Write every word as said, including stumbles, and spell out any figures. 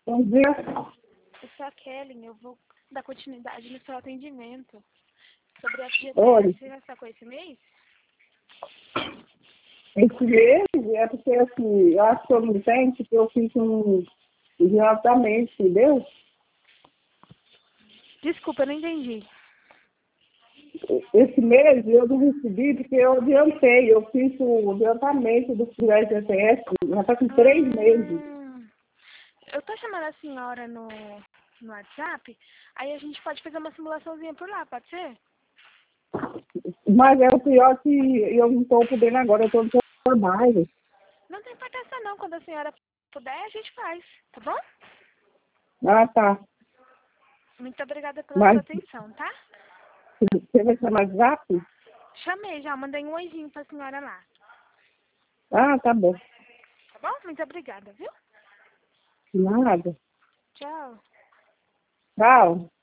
Bom dia. Eu sou a Kelly, eu vou dar continuidade no seu atendimento. Sobre a F G T S, Oi. você já está com esse mês? Esse mês é porque, assim, eu acho que eu não tenho, porque eu fiz um adiantamento, entendeu? Desculpa, eu não entendi. Esse mês eu não recebi porque eu adiantei. Eu fiz o adiantamento do F G T S, já está com três meses. Hum, eu tô chamando a senhora no, no WhatsApp, aí a gente pode fazer uma simulaçãozinha por lá, pode ser? Mas é o pior que eu não estou podendo agora, eu estou no trabalho. Não tem importância não, quando a senhora puder, a gente faz, tá bom? Ah, tá. Muito obrigada pela Mas sua atenção, tá? você vai chamar de zap? Chamei já, mandei um oizinho pra senhora lá, Ah, tá bom. tá bom? Muito obrigada, viu? Nada. Tchau. Tchau.